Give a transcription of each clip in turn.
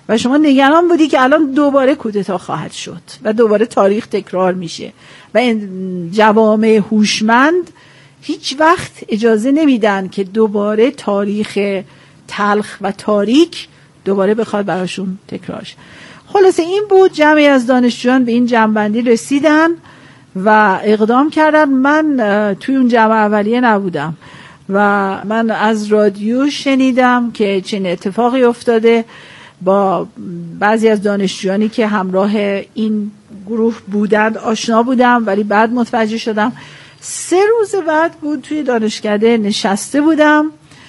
و شما نگران بودی که الان دوباره کودتا خواهد شد و دوباره تاریخ تکرار میشه و این جوامع هوشمند هیچ وقت اجازه نمیدن که دوباره تاریخ تلخ و تاریک دوباره بخواد براشون تکرار شه. خلاصه این بود، جمعی از دانشجویان به این جمع‌بندی رسیدن و اقدام کردن. من توی اون جمع اولیه نبودم و من از رادیو شنیدم که چنین اتفاقی افتاده. با بعضی از دانشجویانی که همراه این گروه بودند آشنا بودم، ولی بعد متوجه شدم 3 روز بعد بود توی دانشکده نشسته بودم.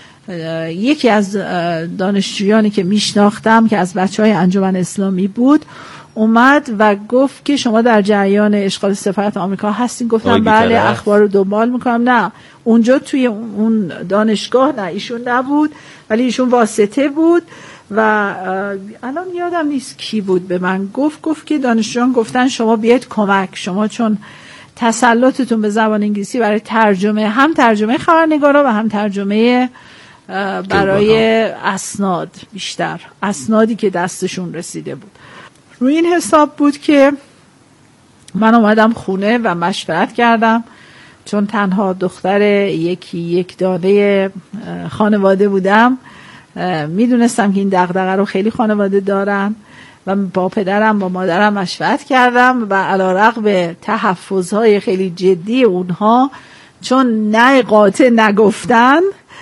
یکی از دانشجویانی که میشناختم که از بچهای انجمن اسلامی بود اومد و گفت که شما در جریان اشغال سفارت آمریکا هستین؟ گفتم بله، اخبار رو دنبال میکنم. نه اونجا توی اون دانشگاه نه، ایشون نبود ولی ایشون واسطه بود و الان یادم نیست کی بود به من گفت که دانشجویان گفتن شما بیاید کمک، شما چون تسلطتون به زبان انگلیسی برای ترجمه، هم ترجمه خبرنگارا و هم ترجمه برای اسناد، بیشتر اسنادی که دستشون رسیده بود، روی این حساب بود که من اومدم خونه و مشورت کردم. چون تنها دختر یک دانه خانواده بودم، میدونستم که این دغدغه رو خیلی خانواده دارن و با پدرم با مادرم مشورت کردم و علیرغم تحفظهای خیلی جدی اونها، چون نه قاطع نگفتن،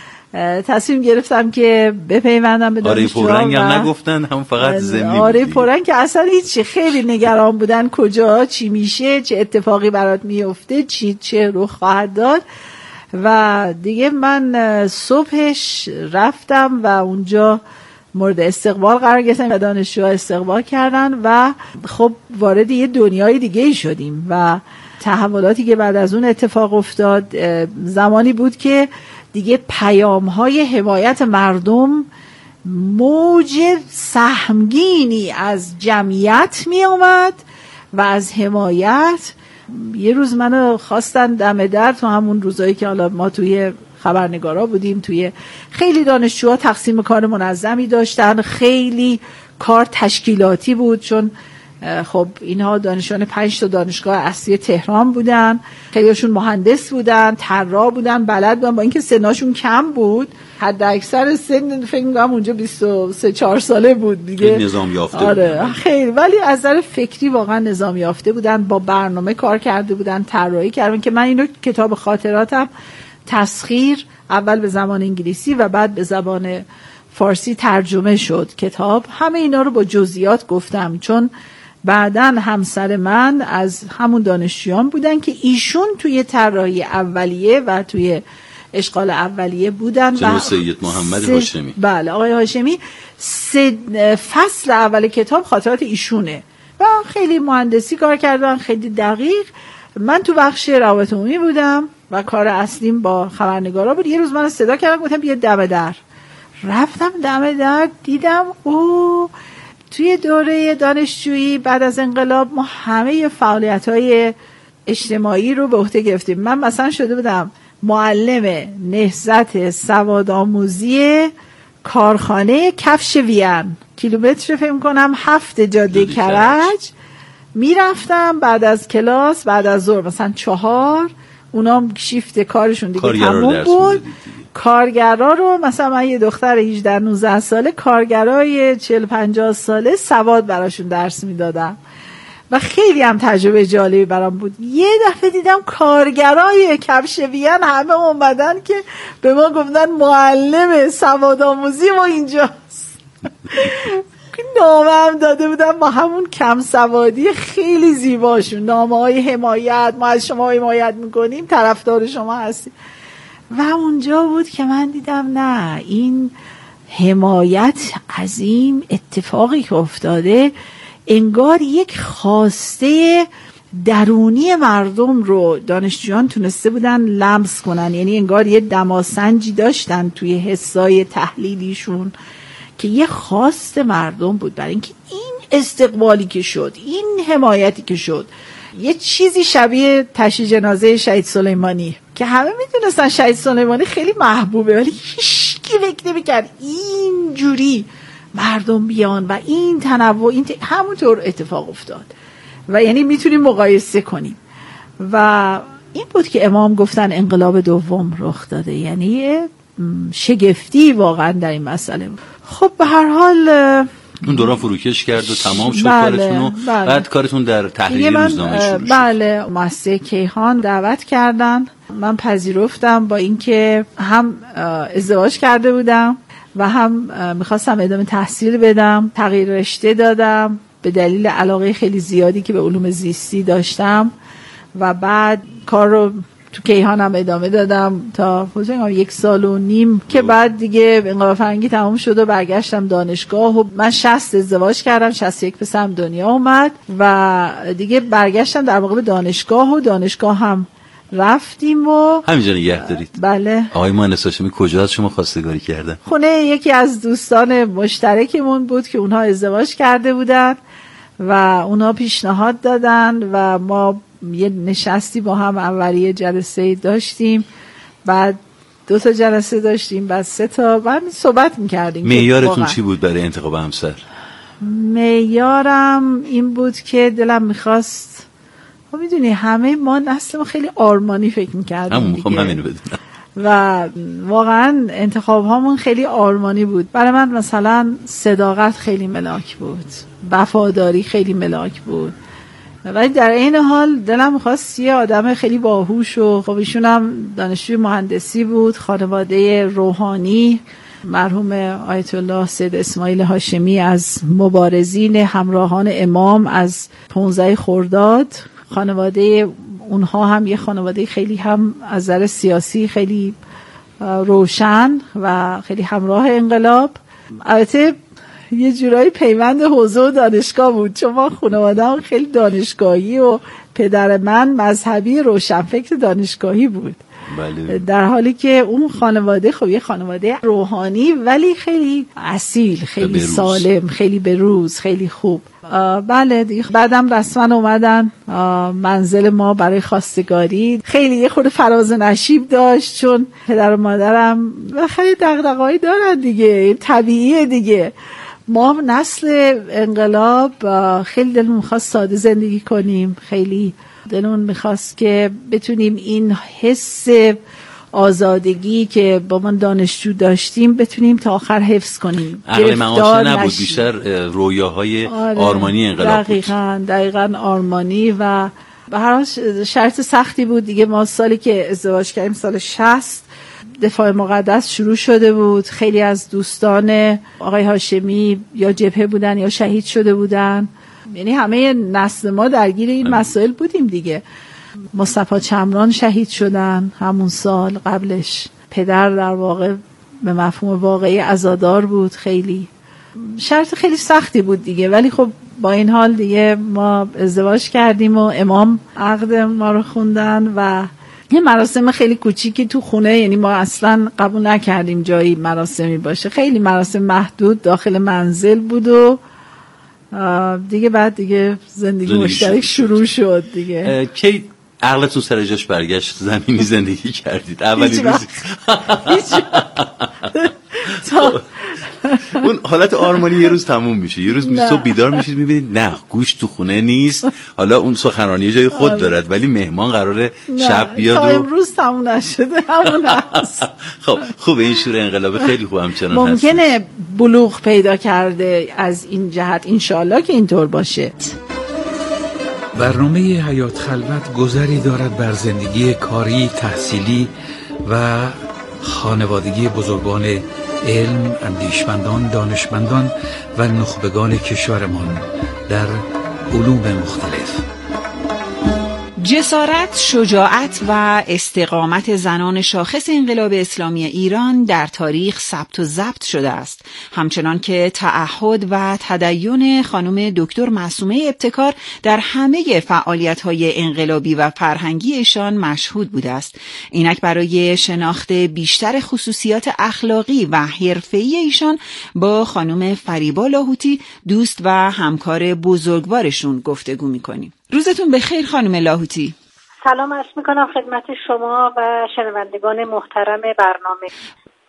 تصمیم گرفتم که بپیوندم به دانشجوها. آره پررنگ هم نگفتن، هم فقط ضمنی بود. آره پررنگ که اصلا هیچی، خیلی نگران بودن کجا چی میشه، چه اتفاقی برات میفته، چه رخ خواهد داد. و دیگه من صبحش رفتم و اونجا مورد استقبال قرار گرفتم و دانشجوها استقبال کردن و خب وارد یه دنیای دیگه شدیم و تحولاتی که بعد از اون اتفاق افتاد زمانی بود که دیگه پیام‌های حمایت مردم موج سهمگینی از جمعیت می آمد و از حمایت. یه روز منو خواستن دم در، تو همون روزایی که حالا ما توی خبرنگارا بودیم، توی خیلی دانشجوها تقسیم کار منظمی داشتن، خیلی کار تشکیلاتی بود، چون خب اینها دانشجویان 5 تا دانشگاه اصلی تهران بودن، خیلیشون مهندس بودن، طراح بودن، بلد بودن، با اینکه سنشون کم بود، حد اکثر سن فکر می‌کنم اونجا 23-4 ساله بود دیگه، نظام یافته آره خیلی، ولی از نظر فکری واقعا نظام یافته بودن، با برنامه کار کرده بودن، طراحی کردن که من اینو کتاب خاطراتم تسخیر اول به زبان انگلیسی و بعد به زبان فارسی ترجمه شد کتاب. همه اینا رو با جزئیات گفتم چون بعداً همسر من از همون دانشجویان بودن که ایشون توی طراحی اولیه و توی اشغال اولیه بودن. جناب سید محمد هاشمی. بله آقای هاشمی. 3 فصل اول کتاب خاطرات ایشونه و خیلی مهندسی کار کردن، خیلی دقیق. من تو بخش روابط عمومی بودم و کار اصلیم با خبرنگارا بود. یه روز من صدا کردم گفتم بیا دم در. رفتم دم در، دیدم توی دوره دانشجویی بعد از انقلاب ما همه فعالیت‌های اجتماعی رو به عهده گرفتیم. من مثلا شده بودم معلم نهضت سوادآموزی کارخانه کفش وین، کیلومتر فکر کنم 7 جاده کرج. میرفتم بعد از کلاس، بعد از ظهر مثلا 4، اونا شیفت کارشون دیگه تموم بود، کارگرا رو مثلا من یه دختر 18-19 ساله، کارگرای 40-50 ساله سواد براشون درس میدادم و خیلی هم تجربه جالبی برام بود. یه دفعه دیدم کارگرای کفش وین همه اومدن که به ما گفتن معلم سوادآموزی ما اینجاست. نامه هم داده بودم با همون کم سوادی خیلی زیباشون، نامه های حمایت، ما از شما حمایت میکنیم، طرفدار شما هستیم. و اونجا بود که من دیدم نه، این حمایت عظیم، اتفاقی که افتاده انگار یک خواسته درونی مردم رو دانشجویان تونسته بودن لمس کنن، یعنی انگار یه دماسنجی داشتن توی حسای تحلیلیشون که یه خواست مردم بود برای اینکه این استقبالی که شد، این حمایتی که شد، یه چیزی شبیه تشییع جنازه شهید سلیمانی که همه میدونستن شهید سلیمانی خیلی محبوبه ولی هیچ کی فکر نمی‌کرد اینجوری مردم بیان و این تنوع همونطور اتفاق افتاد و یعنی میتونیم مقایسه کنیم. و این بود که امام گفتن انقلاب دوم رخ داده، یعنی شگفتی واقعا در این مسئله بود. خب به هر حال اون دوران فروکش کرد و تمام شد کارتون و بعد کارتون در تحریر روزنامه شروع شد. بله، مؤسسه کیهان دعوت کردن، من پذیرفتم، با اینکه هم ازدواج کرده بودم و هم میخواستم ادامه تحصیل بدم. تغییر رشته دادم به دلیل علاقه خیلی زیادی که به علوم زیستی داشتم و بعد کار رو تو کیهان هم ادامه دادم تا حدود 1.5 سال که بعد دیگه انقلاب فرهنگی تمام شد و برگشتم دانشگاه و من 60 ازدواج کردم، 61 پسرم دنیا اومد و دیگه برگشتم در واقع به دانشگاه هم رفتیم و همینجا نگه دارید. بله. آقای مهندس هاشمی کجا از شما خواستگاری کردن؟ خونه یکی از دوستان مشترکمون بود که اونها ازدواج کرده بودن و اونها پیشنهاد دادن و ما یه نشستی با هم، اولیه جلسه داشتیم، بعد 2 تا جلسه داشتیم، بعد 3 تا، بعد صحبت میکردیم. معیارتون چی بود برای انتخاب همسر؟ معیارم این بود که دلم میخواست، خب میدونی همه ما نسل ما خیلی آرمانی فکر میکردیم دیگه. همینو بدونم. و واقعا انتخاب هامون خیلی آرمانی بود. برای من مثلا صداقت خیلی ملاک بود، وفاداری خیلی ملاک بود، ولی در این حال دلم می‌خواست یه آدم خیلی باهوش و خب ایشون هم دانشجوی مهندسی بود، خانواده روحانی، مرحوم آیت الله سید اسماعیل هاشمی از مبارزین همراهان امام از 15 خرداد. خانواده اونها هم یه خانواده خیلی هم از نظر سیاسی خیلی روشن و خیلی همراه انقلاب. البته یه جورایی پیوند حوزه و دانشگاه بود، چون ما خانواده هم خیلی دانشگاهی و پدر من مذهبی روشنفکر دانشگاهی بود. بله. در حالی که اون خانواده خب یه خانواده روحانی ولی خیلی اصیل، خیلی سالم، خیلی بروز، خیلی خوب. بله دیگه بعدم رسما اومدن منزل ما برای خواستگاری. خیلی یه خورده فراز و نشیب داشت چون پدر و مادرم خیلی دغدغه‌ای دارن دیگه، طبیعیه دیگه. ما نسل انقلاب خیلی دلمون می‌خواست ساده زندگی کنیم، خیلی دلمون می‌خواست که بتونیم این حس آزادگی که با من دانشجو داشتیم بتونیم تا آخر حفظ کنیم. عقل معاشه نبود، بیشتر رویاهای آرمانی انقلاب بود. دقیقاً آرمانی و به هر حال شرط سختی بود دیگه. ما سالی که ازدواج کردیم سال 60 دفاع مقدس شروع شده بود. خیلی از دوستان آقای هاشمی یا جبهه بودن یا شهید شده بودن، یعنی همه نسل ما درگیر این مسائل بودیم دیگه. مصطفی چمران شهید شدن همون سال، قبلش پدر در واقع به مفهوم واقعی عزادار بود. خیلی شرط خیلی سختی بود دیگه، ولی خب با این حال دیگه ما ازدواج کردیم و امام عقد ما رو خوندن و یه مراسم خیلی کوچیکی تو خونه، یعنی ما اصلا قبول نکردیم جایی مراسمی باشه، خیلی مراسم محدود داخل منزل بود و دیگه بعد دیگه زندگی مشترک شروع شد دیگه. کی عقلتون سر جاش برگشت زمینی زندگی کردید؟ اولی روزی اون حالت آرمانی یه روز تموم میشه، یه روز صبح بیدار میشید میبینید نه گوش تو خونه نیست، حالا اون سخنرانی یه جای خود دارد ولی مهمان قراره شب بیاد و امروز تموم نشده همون هست. خب خوبه، این شور انقلاب خیلی خوب همچنان ممکنه بلوغ پیدا کرده از این جهت، انشالله که اینطور باشه. برنامه حیات خلوت گذری دارد بر زندگی کاری، تحصیلی و خانوادگی بزرگان علم، اندیشمندان، دانشمندان و نخبگان کشورمان در علوم مختلف. جسارت، شجاعت و استقامت زنان شاخص انقلاب اسلامی ایران در تاریخ ثبت و ضبط شده است، همچنان که تعهد و تدین خانم دکتر معصومه ابتکار در همه فعالیت‌های انقلابی و فرهنگیشان مشهود بوده است. اینک برای شناخت بیشتر خصوصیات اخلاقی و حرفه‌ای ایشان با خانم فریبا لاهوتی، دوست و همکار بزرگوارشون گفتگو می‌کنیم. روزتون بخیر خانم لاهوتی. سلام عرض میکنم خدمت شما و شنوندگان محترم برنامه.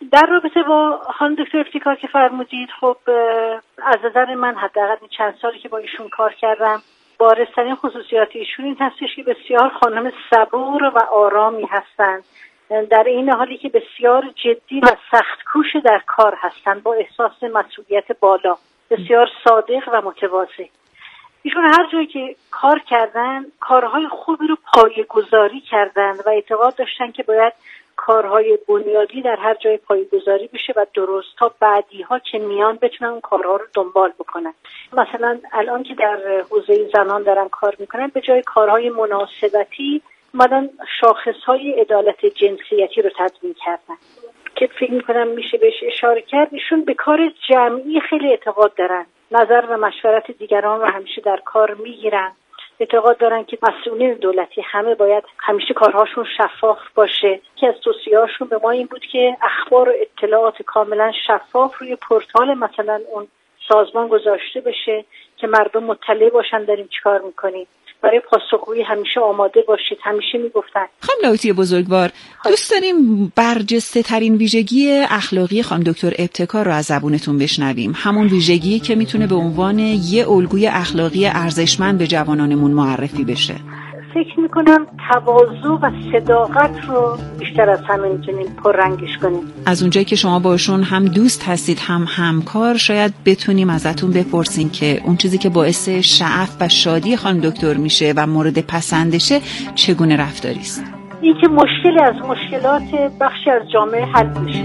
در رابطه با خانم دکتر ابتکار که فرمودید، خب از نظر من حداقل این چند سالی که با ایشون کار کردم، بارزترین خصوصیات ایشون این هستش که بسیار خانم صبور و آرامی هستند، در این حالی که بسیار جدی و سخت‌کوش در کار هستند، با احساس مسئولیت بالا، بسیار صادق و متواضع. ایشون هر جایی که کار کردن کارهای خوبی رو پایه‌گذاری کردن و اعتقاد داشتن که باید کارهای بنیادی در هر جای پایه‌گذاری بشه و درست تا بعدی‌ها که میان بتونن اون کارها رو دنبال بکنن. مثلا الان که در حوزه زنان دارن کار میکنن، به جای کارهای مناسبتی اومدن شاخصهای عدالت جنسیتی رو تدوین کردن که فکر میکنم میشه بهش اشاره کرد. ایشون به کار جمعی خیلی اعتقاد دارن، نظر و مشورت دیگران رو همیشه در کار میگیرن، اعتقاد دارن که مسئولین دولتی همه باید همیشه کارهاشون شفاف باشه. که از توصیه‌هاشون به ما این بود که اخبار و اطلاعات کاملا شفاف روی پورتال مثلا اون سازمان گذاشته بشه که مردم مطلع باشن داریم چیکار میکنیم. برای پاسخگویی همیشه آماده باشید، همیشه میگفتن. خانم لاوطی بزرگوار، دوست داریم برجسته ترین ویژگی اخلاقی خانم دکتر ابتکار رو از زبونتون بشنویم، همون ویژگی که میتونه به عنوان یه الگوی اخلاقی ارزشمند به جوانانمون معرفی بشه. فکر میکنم تواضع و صداقت رو بیشتر از همه میتونیم پررنگش کنیم. از اونجایی که شما باشون هم دوست هستید هم همکار، شاید بتونیم ازتون بپرسیم که اون چیزی که باعث شعف و شادی خانم دکتر میشه و مورد پسندشه چگونه رفتاری است؟ این که مشکلی از مشکلات بخشی از جامعه حل میشه.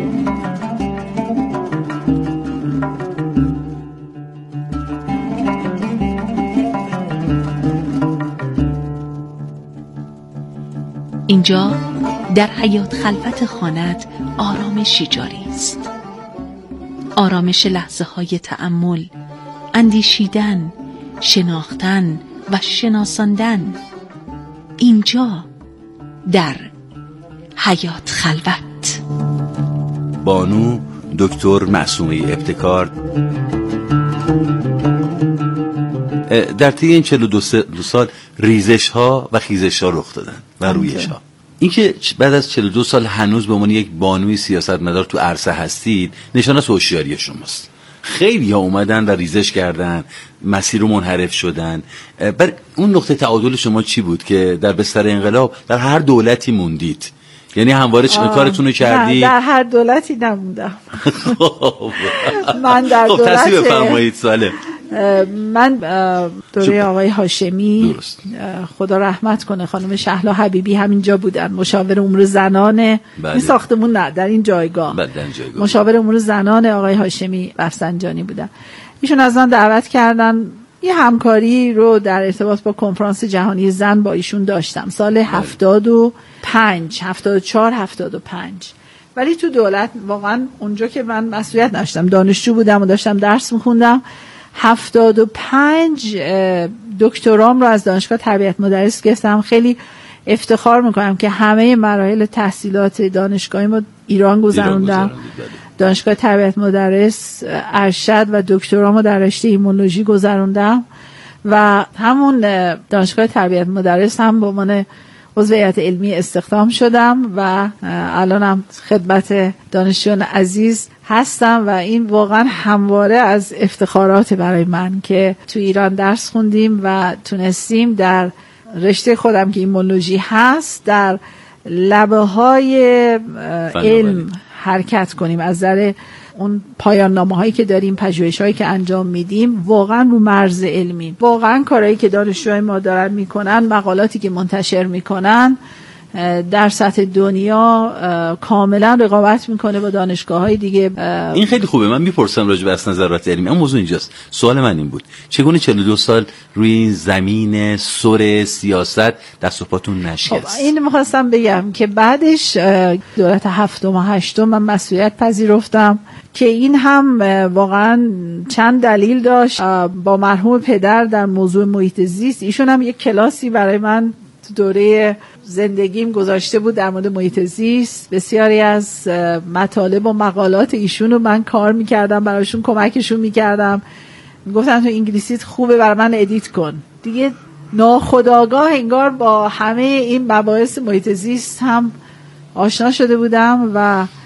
اینجا در حیات خلوت خانت آرامشی جاری است، آرامش لحظه های تأمل، اندیشیدن، شناختن و شناساندن. اینجا در حیات خلوت. بانو دکتر معصومه ابتکار در طی این 42 سال ریزش ها و خیزش ها رخ دادن و رویش ها. این که بعد از 42 سال هنوز به عنوان یک بانوی سیاستمدار تو عرصه هستید نشان از هوشیاری شماست. خیلی ها اومدن و ریزش کردن، مسیر رو منحرف شدن. بر اون نقطه تعادل شما چی بود که در بستر انقلاب در هر دولتی موندید؟ یعنی همواره کارتون رو کردی؟ در هر دولتی نموندم. من در دولت تصحیح بفرمایید ساله. من دوره آقای هاشمی خدا رحمت کنه، خانم شهلا حبیبی همینجا بودن، مشاور امور زنان این ساختمون، نه در این جایگاه مشاور امور زنان آقای هاشمی رفسنجانی بودن. ایشون از من دعوت کردن، یه همکاری رو در ارتباط با کنفرانس جهانی زن با ایشون داشتم سال 75 74 75. ولی تو دولت واقعا اونجا که من مسئولیت نداشتم، دانشجو بودم و داشتم درس میخوندم. 75 دکترام رو از دانشگاه تربیت مدرس گرفتم. خیلی افتخار میکنم که همه مراحل تحصیلات دانشگاهی ما ایران گذروندم. دانشگاه تربیت مدرس ارشد و دکترامو در رشته ایمونولوژی گذروندم و همون دانشگاه تربیت مدرس هم به عنوان عضو هیئت علمی استخدام شدم و الانم خدمت دانشجویان عزیز هستم و این واقعا همواره از افتخارات برای من که تو ایران درس خوندیم و تونستیم در رشته خودم که ایمونولوژی هست در لبه‌های علم حرکت کنیم. از نظر اون پایان نامه‌هایی که داریم، پژوهش‌هایی که انجام میدیم، واقعا رو مرز علمی. واقعا کارهایی که دانشجوهای ما دارن میکنن، مقالاتی که منتشر میکنن در سطح دنیا کاملا رقابت میکنه با دانشگاه‌های دیگه. این خیلی خوبه. من میپرسم راجع به اصل نظرات علمی، اما موضوع اینجاست. سوال من این بود: چگونه 42 سال روی این زمین سر سیاست دست و پاتون نشکست؟ این می‌خواستم بگم که بعدش دولت 7 و 8 من مسئولیت پذیرفتم که این هم واقعا چند دلیل داشت. با مرحوم پدر در موضوع محیط زیست، ایشون هم یک کلاسی برای من دوره زندگیم گذاشته بود در مورد محیط زیست. بسیاری از مطالب و مقالات ایشون رو من کار میکردم، برایشون کمکشون میکردم. گفتم تو انگلیسیت خوبه، برای من ادیت کن. دیگه ناخودآگاه انگار با همه این مباحث محیط زیست هم آشنا شده بودم و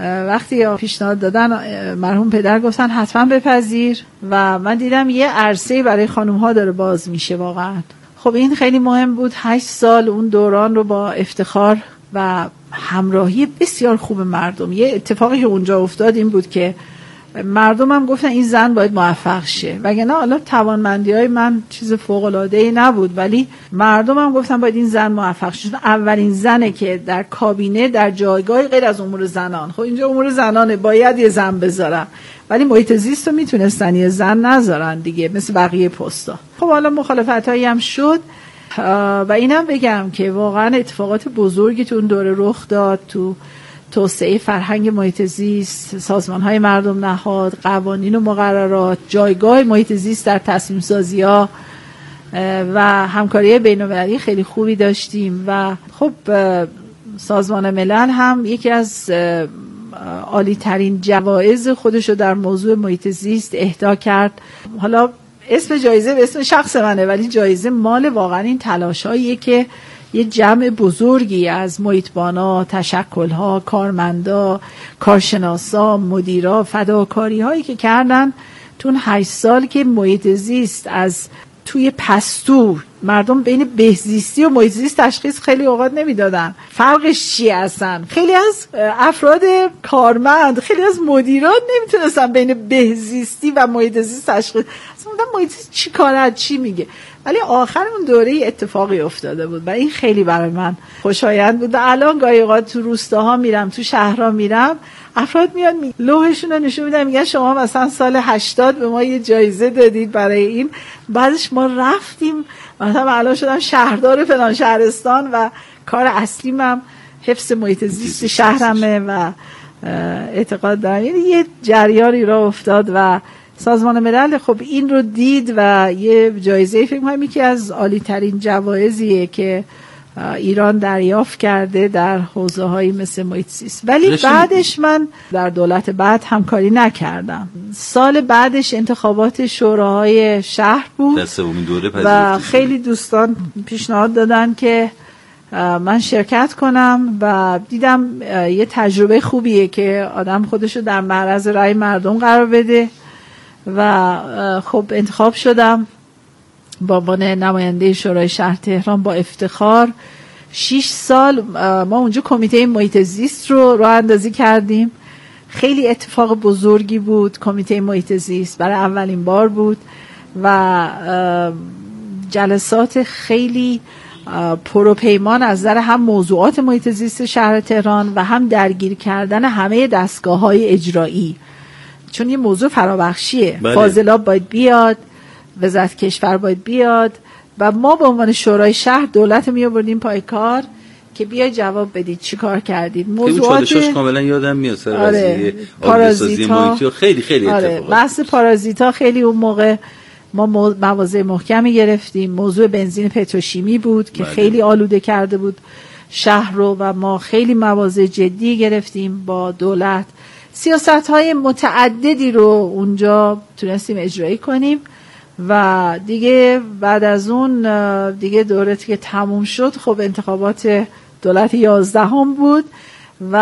وقتی پیشنهاد دادن مرحوم پدر گفتن حتما بپذیر و من دیدم یه عرصه برای خانوم ها داره باز میشه واقعا. خب این خیلی مهم بود. 8 سال اون دوران رو با افتخار و همراهی بسیار خوب مردم. یه اتفاقی که اونجا افتاد این بود که مردم هم گفتن این زن باید موفق شه، وگرنه حالا توانمندی‌های من چیز فوق‌العاده‌ای نبود، ولی مردم هم گفتن باید این زن موفق شه. اولین زنه که در کابینه در جایگاه غیر از امور زنان، خب اینجا امور زنانه باید یه زن بذارم، ولی محیط زیست رو میتونستن یه زن نذارن دیگه مثل بقیه پستا. خب حالا مخالفتایی هم شد و اینم بگم که واقعا اتفاقات بزرگی تو اون دوره رخ داد، تو توسعه فرهنگ محیط زیست، سازمان‌های مردم نهاد، قوانین و مقررات، جایگاه محیط زیست در تصمیم سازی‌ها و همکاری بین‌المللی خیلی خوبی داشتیم و خب سازمان ملل هم یکی از عالی ترین جوایز خودش رو در موضوع محیط زیست اهدا کرد. حالا اسم جایزه به اسم شخص منه، ولی جایزه مال واقعا این تلاش‌هاییه که یه جمع بزرگی از محیطبانا، تشکل‌ها، کارمندا، کارشناسا، مدیرا، فداکاری‌هایی که کردن تو 8 سال که محیط زیست از توی پستو مردم بین بهزیستی و محیط زیست تشخیص خیلی اوقات نمیدادن فرقش چیه اصلا. خیلی از افراد کارمند، خیلی از مدیران نمیتونستن بین بهزیستی و محیط زیست تشخیص اصلا محیط زیست چی کاره چی میگه. ولی آخر اون دوره اتفاقی افتاده بود و این خیلی برای من خوشایند بود. و الان گاهی اوقات تو روستاها میرم، تو شهرها میرم، افراد میان لوحشون رو نشون میدن میگن شما مثلا سال 80 به ما یه جایزه دادید برای این. بعدش ما رفتیم مثلا الان شدم شهردار فلان شهرستان و کار اصلیم هم حفظ محیط زیست شهرمه و اعتقاد دارم یه جریانی را افتاد و سازمان ملل خب این رو دید و یه جایزه فکر کنم یکی از عالی ترین جوایزیه که ایران دریافت کرده در حوزه‌هایی مثل محیط زیست. ولی بعدش من در دولت بعد همکاری نکردم. سال بعدش انتخابات شوراهای شهر بود و خیلی دوستان پیشنهاد دادن که من شرکت کنم و دیدم یه تجربه خوبیه که آدم خودشو در معرض رأی مردم قرار بده و خب انتخاب شدم با عنوان نماینده شورای شهر تهران با افتخار. 6 سال ما اونجا کمیته محیط زیست رو راه اندازی کردیم. خیلی اتفاق بزرگی بود. کمیته محیط زیست برای اولین بار بود و جلسات خیلی پروپیمان از نظر هم موضوعات محیط زیست شهر تهران و هم درگیر کردن همه دستگاه‌های اجرایی، چون یه موضوع فرابخشیه. فاضلاب باید بیاد، وزارت کشور باید بیاد و ما به عنوان شورای شهر دولت می آوردیم پای کار که بیا جواب بدید چی کار کردید. موضوعات کاملا یادم میاد سر قضیه آبسازی محیطی خیلی اتفاقات. بحث پارازیتا خیلی اون موقع ما مواضع محکمی گرفتیم. موضوع بنزین پتروشیمی بود که خیلی آلوده کرده بود شهر رو و ما خیلی مواضع جدی گرفتیم با دولت. سیاست‌های متعددی رو اونجا تونستیم اجرایی کنیم و دیگه بعد از اون دیگه دورتی که تموم شد خب انتخابات دولت 11 بود و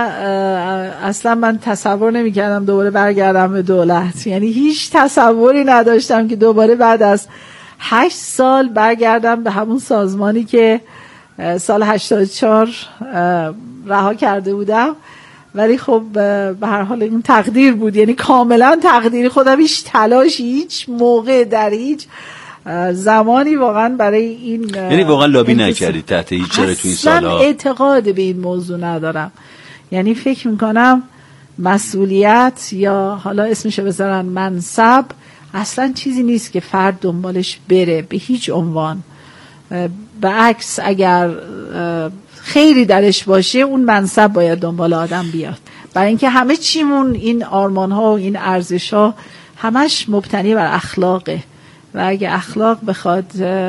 اصلا من تصور نمی‌کردم دوباره برگردم به دولت. یعنی هیچ تصوری نداشتم که دوباره بعد از 8 سال برگردم به همون سازمانی که سال 84 رها کرده بودم. ولی خب به هر حال این تقدیر بود، یعنی کاملا تقدیری. خودم هیچ تلاشی هیچ موقع در هیچ زمانی واقعا برای این یعنی واقعا لابی نکردی تحت هیچ چاره تو این سالها؟ اصلا اعتقاد به این موضوع ندارم. یعنی فکر میکنم مسئولیت یا حالا اسمشو بذارن منصب اصلا چیزی نیست که فرد دنبالش بره به هیچ عنوان. به عکس اگر خیری درش باشه اون منصب باید دنبال آدم بیاد، برای اینکه همه چیمون این آرمان ها و این ارزش ها همش مبتنی بر اخلاقه و اگه اخلاق بخواد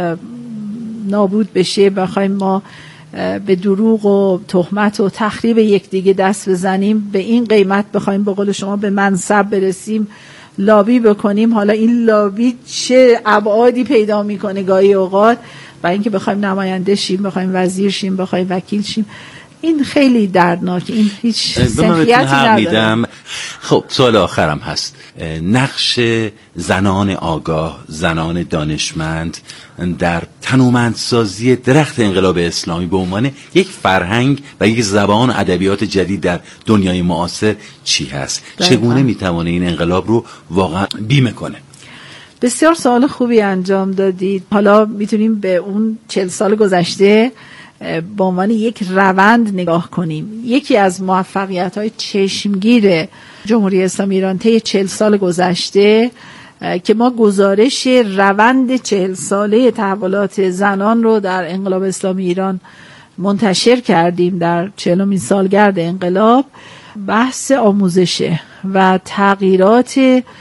نابود بشه، بخوایم ما به دروغ و تهمت و تخریب یکدیگه دست بزنیم، به این قیمت بخوایم به قول شما به منصب برسیم، لابی بکنیم، حالا این لابی چه ابعادی پیدا میکنه گاهی اوقات، برای اینکه بخوایم نماینده شیم، بخوایم وزیر شیم، بخوایم وکیل شیم، این خیلی دردناک، این هیچ سنخیتی نداره. خب سوال آخرم هست، نقش زنان آگاه، زنان دانشمند در تنومندسازی درخت انقلاب اسلامی به عنوان یک فرهنگ و یک زبان ادبیات جدید در دنیای معاصر چی هست؟ چگونه میتوانه این انقلاب رو واقعا بیمه کنه؟ بسیار سوال خوبی انجام دادید. حالا میتونیم به اون 40 سال گذشته به عنوان یک روند نگاه کنیم. یکی از موفقیت‌های چشمگیر جمهوری اسلامی ایران طی 40 سال گذشته که ما گزارش روند 40 ساله تحولات زنان رو در انقلاب اسلامی ایران منتشر کردیم در 40مین سالگرد انقلاب، بحث آموزشه و تغییرات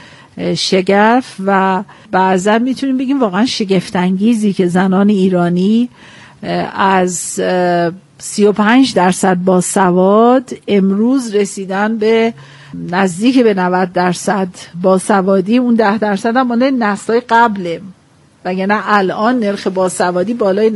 شگرف و بعضا میتونیم بگیم واقعا شگفت‌انگیزی که زنان ایرانی از 35% باسواد امروز رسیدن به نزدیک به 90% باسوادی. اون 10% هم مال نسل‌های قبله، وگرنه الان نرخ باسوادی بالای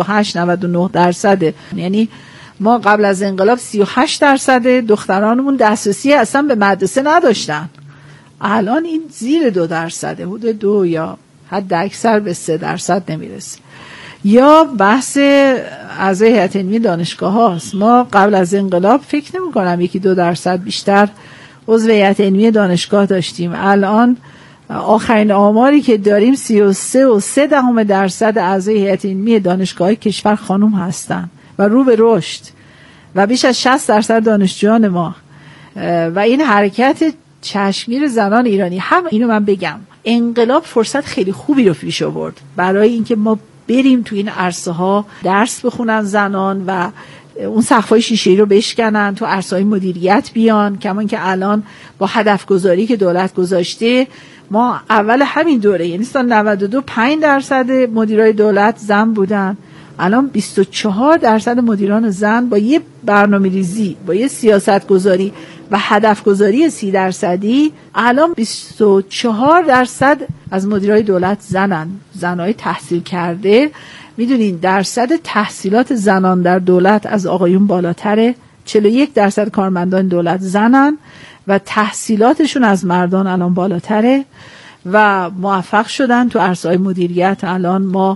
98-99%. یعنی ما قبل از انقلاب 38% دخترانمون دسترسی اصلا به مدرسه نداشتن، الان این زیر 2%، حدود 2 یا حد اکثر به 3% نمیرسه. یا بحث اعضای هیئت علمی دانشگاه هاست. ما قبل از انقلاب فکر نمی کنم 1-2% بیشتر عضو هیئت علمی دانشگاه داشتیم. الان آخرین آماری که داریم 33.3% اعضای هیئت علمی دانشگاه کشور خانم هستن و رو به رشد و بیش از 60% دانشجویان ما و این حرکت چشمگیر زنان ایرانی. هم اینو من بگم، انقلاب فرصت خیلی خوبی رو پیش آورد برای اینکه ما بریم تو این عرصه ها درس بخونن زنان و اون سقف‌های شیشه‌ای رو بشکنن، تو عرصه‌های مدیریت بیان. کمان که الان با هدف گذاری که دولت گذاشته، ما اول همین دوره یعنی سال 92 5% مدیرای دولت زن بودن، الان 24% مدیران زن با یه برنامه‌ریزی، با یه سیاست گذاری و هدف گذاری 30%، الان 24% از مدیرای دولت زنن، زنای تحصیل کرده. میدونین درصد تحصیلات زنان در دولت از آقایون بالاتره، 41% کارمندان دولت زنن و تحصیلاتشون از مردان الان بالاتره و موفق شدن تو عرصه‌های مدیریت. الان ما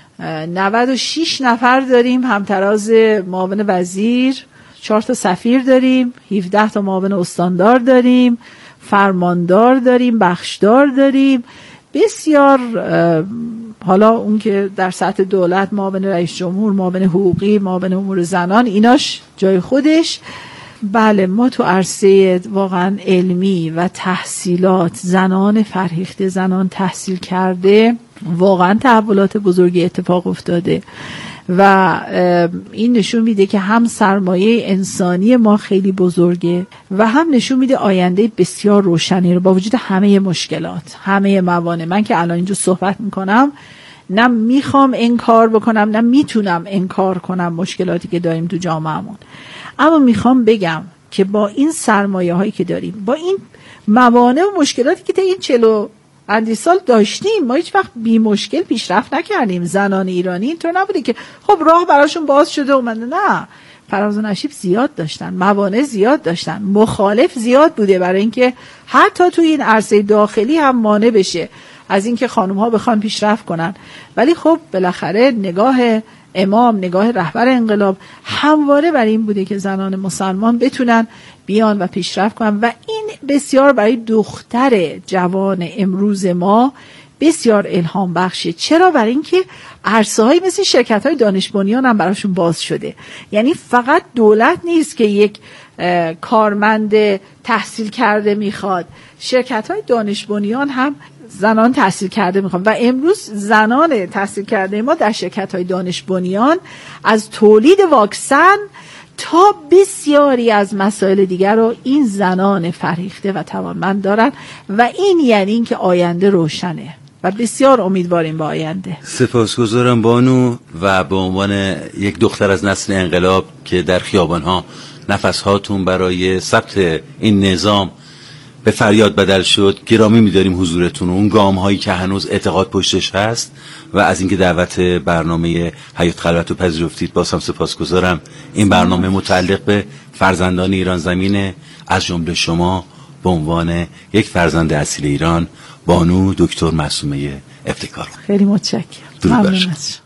96 نفر داریم، همتراز معاون وزیر، 4 تا سفیر داریم، 17 تا معاون استاندار داریم، فرماندار داریم، بخشدار داریم. بسیار حالا اون که در سطح دولت معاون رئیس جمهور، معاون حقوقی، معاون امور زنان، ایناش جای خودش. بله، ما تو عرصه واقعا علمی و تحصیلات زنان فرهیخته، زنان تحصیل کرده، واقعا تحولات بزرگی اتفاق افتاده و این نشون میده که هم سرمایه انسانی ما خیلی بزرگه و هم نشون میده آینده بسیار روشنی رو با وجود همه مشکلات، همه موانع. من که الان اینجا صحبت میکنم نه میخوام انکار بکنم نه میتونم انکار کنم مشکلاتی که داریم تو جامعهمون، اما میخوام بگم که با این سرمایه هایی که داریم، با این موانع و مشکلاتی که تا این 40 اندی سال داشتیم، ما هیچ وقت بی مشکل پیشرفت نکردیم. زنان ایرانی اینطور نبوده که خب راه براشون باز شده اومده، نه، فراز و نشیب زیاد داشتن، موانع زیاد داشتن، مخالف زیاد بوده برای اینکه حتی تو این عرصه داخلی هم مانع بشه از اینکه خانم ها بخوان پیشرفت کنن. ولی خب بالاخره نگاه امام، نگاه رهبر انقلاب همواره برای این بوده که زنان مسلمان بتونن بیان و پیشرفت کنن و این بسیار برای دختر جوان امروز ما بسیار الهام بخشه. چرا؟ برای اینکه عرصه‌های مثل شرکت‌های دانش بنیان هم براشون باز شده. یعنی فقط دولت نیست که یک کارمند تحصیل کرده میخواد، شرکت‌های دانش بنیان هم زنان تحصیل کرده میخوان و امروز زنان تحصیل کرده ما در شرکت‌های دانش بنیان از تولید واکسن تا بسیاری از مسائل دیگر رو این زنان فرهیخته و توانمند دارن و این یعنی این که آینده روشنه و بسیار امیدواریم به آینده. سپاسگزارم بانو و به عنوان یک دختر از نسل انقلاب که در خیابان‌ها نفس‌هاتون برای ثبت این نظام به فریاد بدل شد. گرامی می‌داریم حضورتون، اون گام هایی که هنوز اعتقاد پشتش هست و از اینکه دعوت برنامه حیات خلوت رو پذیرفتید باز هم سپاسگزارم. این برنامه متعلق به فرزندان ایران زمینه، از جمله شما به عنوان یک فرزند اصیل ایران، بانو دکتر معصومه ابتکار. خیلی متشکرم. ممنون از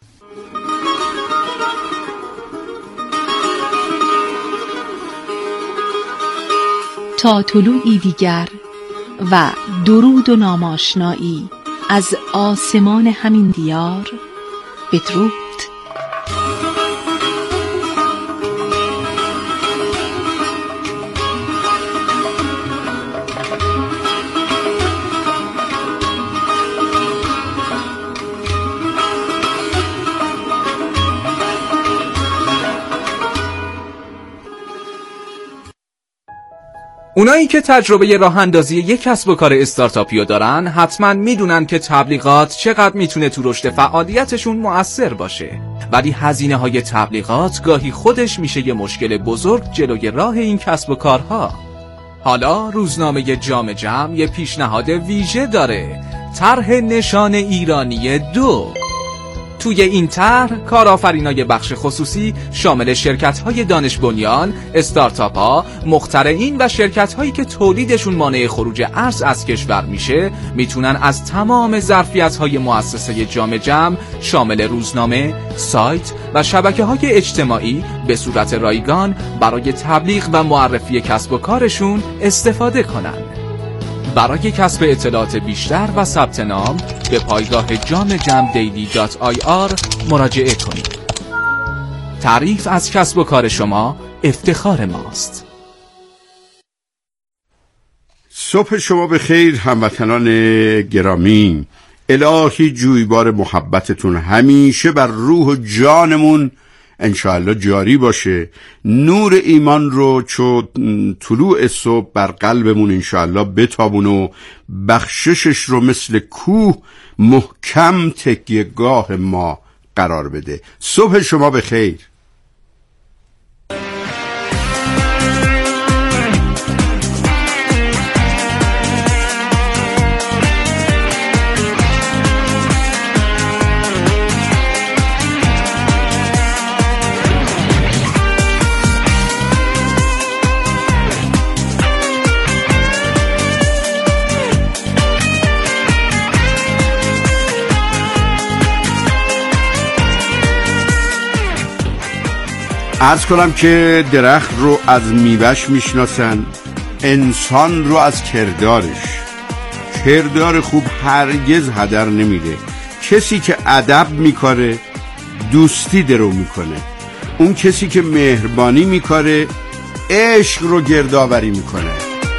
تا طلوعی دیگر و درود و ناماشنایی از آسمان همین دیار، بدرود. اونایی که تجربه راه اندازی یک کسب و کار استارتاپی دارن حتما میدونن که تبلیغات چقدر میتونه تو رشد فعالیتشون مؤثر باشه، ولی هزینه های تبلیغات گاهی خودش میشه یه مشکل بزرگ جلوی راه این کسب و کارها. حالا روزنامه جام جم یه پیشنهاد ویژه داره، طرح نشان ایرانی 2. توی این طرح کارآفرینای بخش خصوصی شامل شرکت‌های دانش بنیان، استارتاپ‌ها، مخترعین و شرکت‌هایی که تولیدشون مانع خروج ارز از کشور میشه میتونن از تمام ظرفیت‌های مؤسسه جام جم شامل روزنامه، سایت و شبکه‌های اجتماعی به صورت رایگان برای تبلیغ و معرفی کسب و کارشون استفاده کنن. برای کسب اطلاعات بیشتر و ثبت نام به پایگاه jamjamdaily.ir مراجعه کنید. تعریف از کسب و کار شما افتخار ماست. صبح شما به خیر هموطنان گرامی. الهی جویبار محبتتون همیشه بر روح و جانمون انشاءالله جاری باشه. نور ایمان رو چو طلوع صبح بر قلبمون انشاءالله بتابون و بخششش رو مثل کوه محکم تکیه‌گاه ما قرار بده. صبح شما به خیر. عرض کنم که درخت رو از میوه‌اش میشناسن، انسان رو از کردارش. کردار خوب هرگز هدر نمیره. کسی که ادب میکاره دوستی درو میکنه، اون کسی که مهربانی میکاره عشق رو گردآوری میکنه.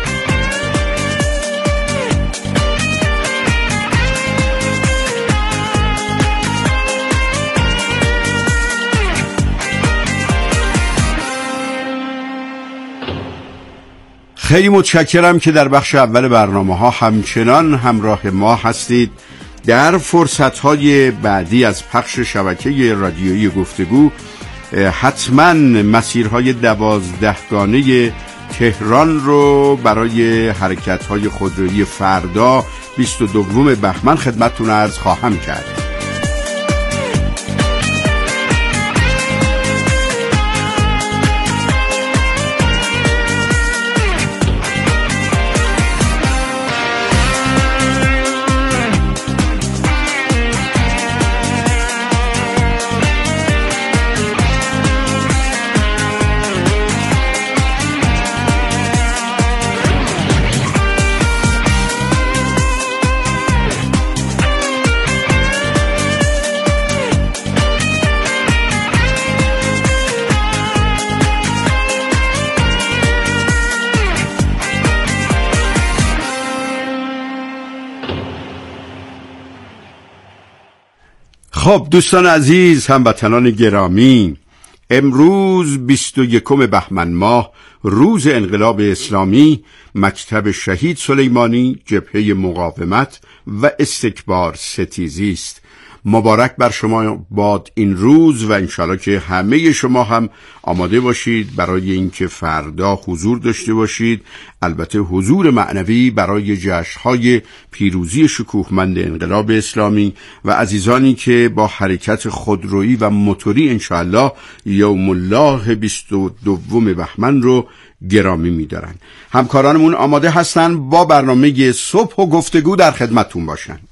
خیلی متشکرم که در بخش اول برنامه ها همچنان همراه ما هستید. در فرصت های بعدی از پخش شبکه رادیویی گفتگو حتما مسیرهای 12 گانه تهران رو برای حرکت های خودرویی فردا 22 بهمن خدمتتون عرض خواهم کرد. خب دوستان عزیز، هموطنان گرامی، امروز 21 بهمن ماه روز انقلاب اسلامی، مکتب شهید سلیمانی جبهه مقاومت و استکبار ستیزی است. مبارک بر شما باد این روز و انشالله که همه شما هم آماده باشید برای اینکه فردا حضور داشته باشید، البته حضور معنوی برای جشن‌های پیروزی شکوهمند انقلاب اسلامی و عزیزانی که با حرکت خودرویی و موتوری انشالله یوم الله 22 بهمن رو گرامی می‌دارن. همکارانمون آماده هستن با برنامه صبح و گفتگو در خدمتتون باشن.